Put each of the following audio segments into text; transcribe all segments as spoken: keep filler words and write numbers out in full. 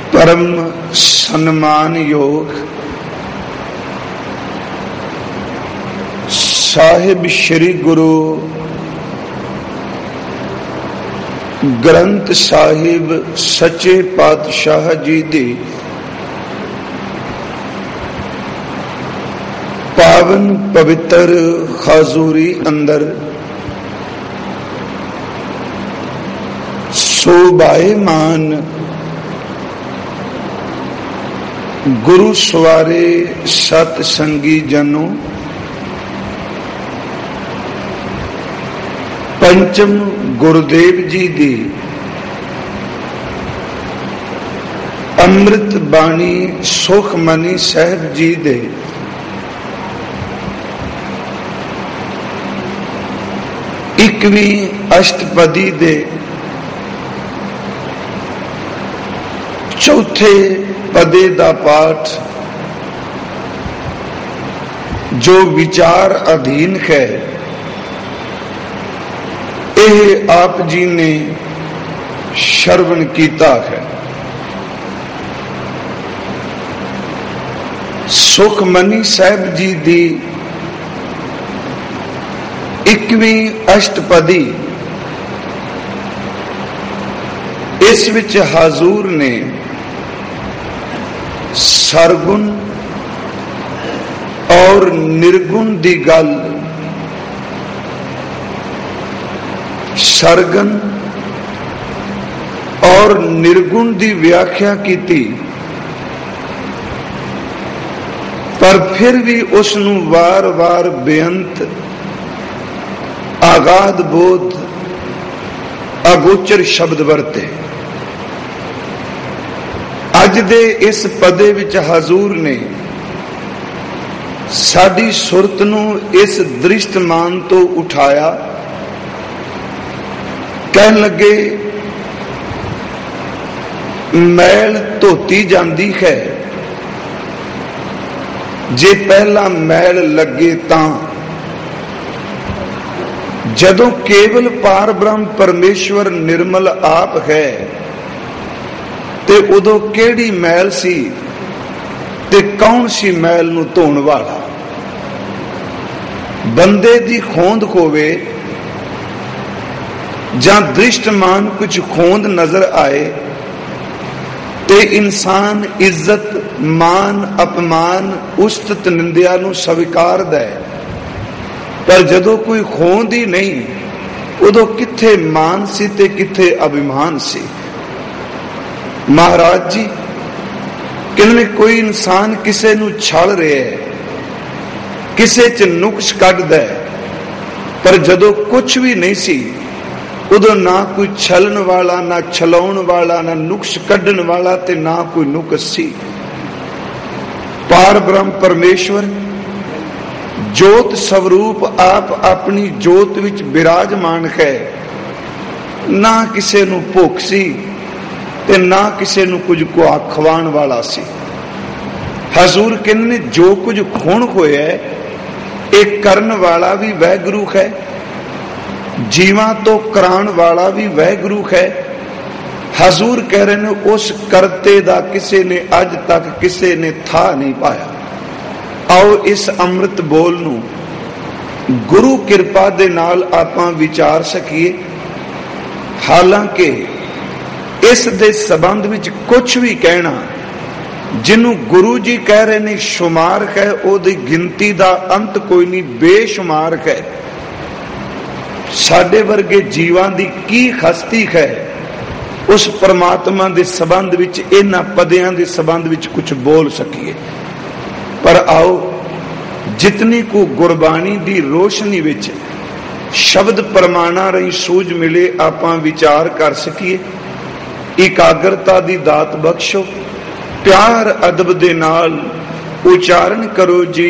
परम सम्मान योग साहिब श्री गुरु ग्रंथ साहिब सच्चे पातशाह जी दी पावन पवित्र हाजूरी अंदर शोभायमान गुरु सवारे सतसंगी जनों, पंचम गुरुदेव जी दी अमृत बाणी सुखमनी साहब जी दे इकवी अष्टपदी दे चौथे पदे दा पाठ जो विचार अधीन है, यह आप जी ने श्रवण कीता है। सुखमनी साहब जी दी इकवीं अष्टपदी, इस विच हाजूर ने सरगुण और निर्गुण दी गल, सरगुण और निर्गुण दी व्याख्या की थी, पर फिर भी उसनू वार वार बेअंत आगाध बोध अगोचर शब्द वरते। अज दे इस पदे विच हजूर ने साडी सुरत नू इस दृष्टमान तो उठाया। कहन लगे मैल धोती जाती है, जे पहला मैल लगे तां जदों केवल पार ब्रह्म परमेश्वर निर्मल आप है ते उदों केड़ी मैल सी ते कौन सी मैल नू धोण वाला। बंदे दी खोंद होवे जां दृष्टमान कुछ खोंद नजर आए ते इंसान इज्जत मान अपमान उस्तत निंदिया नू स्वीकार दे, पर जदों कोई खोंद ही नहीं उदों किथे मान सी ते किथे अभिमान सी। महाराज जी कहने कोई इंसान किसे नू छल रहे है, किसे च नुक्स कढ़ दे, पर जदों कुछ भी नहीं सी उदों ना कोई छलन वाला, ना छलाउण वाला, ना नुक्स कढ़न वाला ते ना कोई नुक्स सी। पार ब्रह्म परमेश्वर जोत स्वरूप आप अपनी जोत विच विराजमान है। ना किसे नू भुख सी ते ना किसे नू कुछ को आखवाण वाला सी। हजूर कहने जो कुछ खून होया एक करन वाला भी वैगुरु है, जीवा तो कराण वाला भी वैगुरु है। हजूर कह रहे ने उस करते दा किसे ने अज तक किसे ने था नहीं पाया। आओ इस अमृत बोल नू गुरु किरपा दे नाल आपां विचार सकीए। हालांकि इस दे संबंध विच कुछ भी कहना जिन्हों गुरु जी कह रहे ने शुमार है, ओदी गिनती दा अंत कोई नहीं, बेशुमार है। साडे वर्गे जीवां दी की हस्ती है, उस परमात्मा दे संबंध विच इन्हां पदियां दे संबंध विच कुछ बोल सकीए। पर आओ जितनी को गुरबाणी दी रोशनी विच शब्द प्रमाणा रही सूझ मिले आपां विचार कर सकीए। एकाग्रता दी दात बख्शो, प्यार अदब दे नाल उचारण करो जी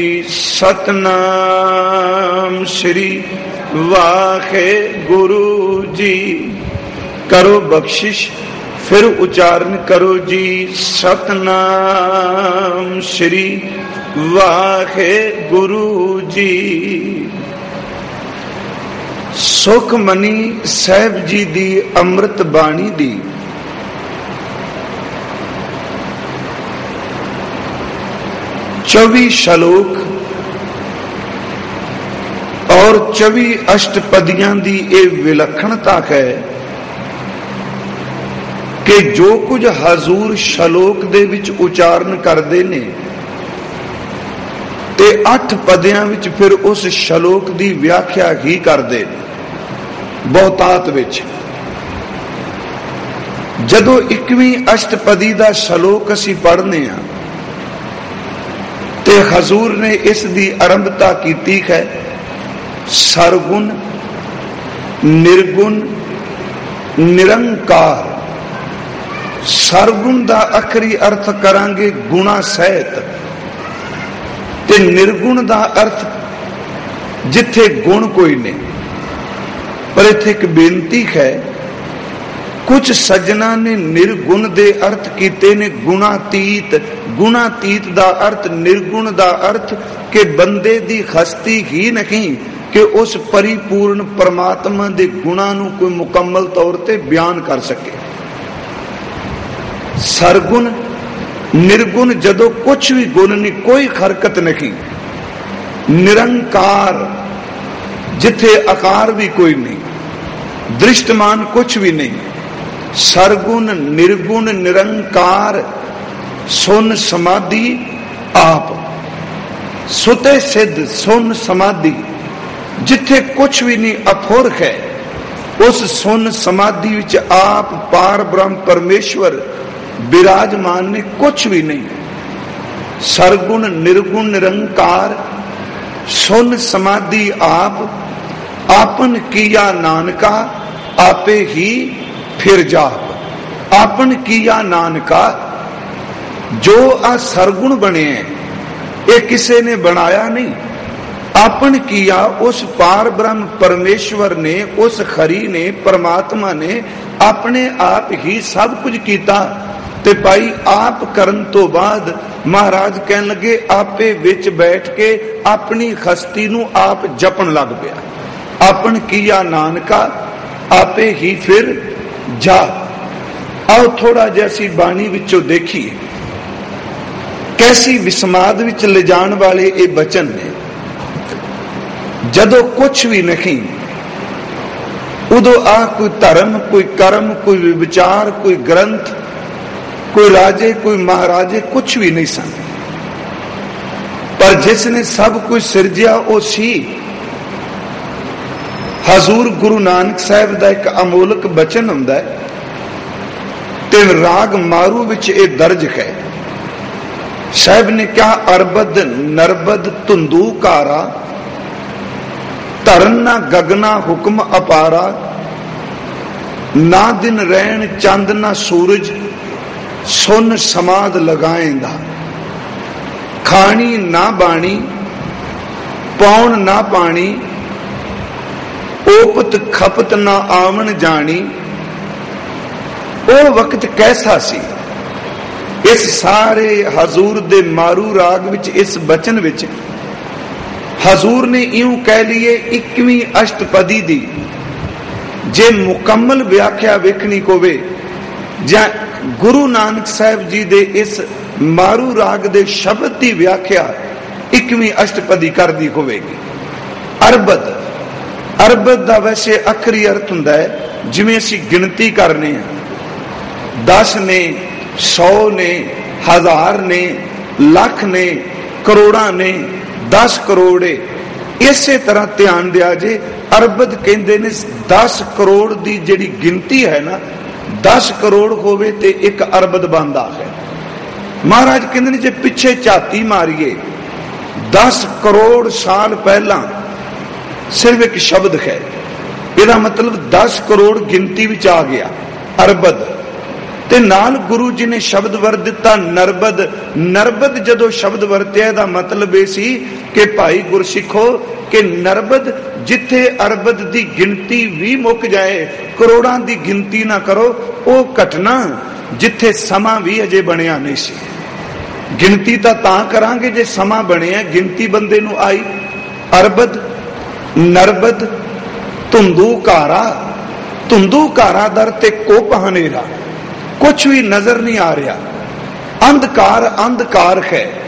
सतनाम श्री वाहे गुरु जी। करो बख्शिश, फिर उच्चारण करो जी सतनाम श्री वाहे गुरु जी। सुखमनी साहब जी दी अमृत बाणी दी चौबी श्लोक और चौबी अष्टपदियां दी ये विलक्षणता है कि जो कुछ हजूर श्लोक दे विच उचारण करते ने ते अठ पदियां विच फिर उस श्लोक दी व्याख्या ही करते बहुतात विच। जदों इक्कीवीं अष्टपदी दा श्लोक असी पढ़ने आ ते हजूर ने इस दी आरंभता कीती है सरगुण निर्गुण निरंकार। सरगुण दा आखरी अर्थ करांगे गुणा सहित ते निर्गुण दा अर्थ जिथे गुण कोई नहीं। पर इत्थे एक बेनती है, कुछ सज्जना ने निर्गुण दे अर्थ कीते ने गुणातीत। गुणातीत दा अर्थ निर्गुण दा अर्थ के बंदे दी हस्ती ही नहीं कि उस परिपूर्ण परमात्मा दे गुणां नूं कोई मुकम्मल तौर ते बयान कर सके। सरगुण निर्गुण जदों कुछ भी गुण नहीं, कोई हरकत नहीं। निरंकार जिथे आकार भी कोई नहीं, दृष्टमान कुछ भी नहीं। सरगुण निर्गुण निरंकार सुन समाधि आप। सुते सिद्ध सुन समाधि जिथे कुछ भी नहीं अफुर है, उस सुन समाधि विच आप पार ब्रह्म परमेश्वर विराजमान ने, कुछ भी नहीं। सरगुण निर्गुण निरंकार सुन समाधि आप। आपन किया नानका आपे ही फिर जाप। आपन किया नानका, जो आ सरगुण बने हैं ये किसी ने बनाया नहीं। आपन किया उस पार ब्रह्म परमेश्वर ने, उस खरी ने, परमात्मा ने अपने आप ही सब कुछ किया। ते भाई आप करन तो बाद महाराज कहन लगे आपे विच बैठ के अपनी हस्ती नू आप जपन लग पिया। आपन किया नानका आपे ही फिर जा। आओ थोड़ा जैसी बाणी विचों देखिए कैसी विस्माद विच ले जान वाले ये बचन ने। जदों कुछ भी नहीं, उदों आ कोई धर्म, कोई कर्म, कोई विचार, कोई ग्रंथ, कोई राजे, कोई महाराजे कुछ भी नहीं सन। पर जिसने सब कुछ सिरजिया वो सी हजूर गुरु नानक साहब का एक अमोलक बचन हुंदा है ते राग मारू विच ये दर्ज है। साहब ने क्या अरबद नरबद धुंदू कारा, धरन ना गगना हुक्म अपारा, ना दिन रैन चंद ना सूरज, सुन समाद लगाएंदा। खानी ना बाणी पौन ना पानी, ओपत खपत ना आवन जानी। ओ वक्त कैसा सी। इस सारे हजूर दे मारू राग विच, इस बचन विच हजूर ने यूं कह लिए इक्कीवीं अष्टपदी दी जे मुकम्मल व्याख्या वेखनी होवे जां गुरु नानक साहब जी दे इस मारू राग दे शब्द की व्याख्या इक्कीवीं अष्टपदी कर दी होवेगी। अरबद अरबद दा वैसे आखरी अर्थ हुंदा है जिवें असीं गिनती करने आ, दस ने, सौ ने, हजार ने, लख ने, करोड़ा ने, दस करोड़े। इसे तरह ध्यान दिया जे अरबद कहंदे ने दस करोड़ दी जिहड़ी गिनती है ना, दस करोड़ होवे ते एक अरबद बनदा है। महाराज कहंदे ने जे पिछे झाती मारिए दस करोड़ साल पहला सिर्फ एक शब्द है, इहदा मतलब दस करोड़ गिनती विच आ गया अरबद। ते नाल गुरु जी ने शब्द वर दिता नरबद। नरबद जदों शब्द वरत्या दा मतलब ये सी कि भाई गुरसिखो कि नरबद जिथे अरबद दी गिनती भी मुक जाए, करोड़ां दी गिनती ना करो, वो घटना जिथे समा भी अजे बनिया नहीं सी। गिनती तां तां करांगे जे समा बनिया, गिनती बंदे नूं आई। अरबद नरबद धुंदू कारा, धुंदू कारा दर ते कोप हनेरा, कुछ भी नजर नहीं आ रहा। अंधकार अंधकार है।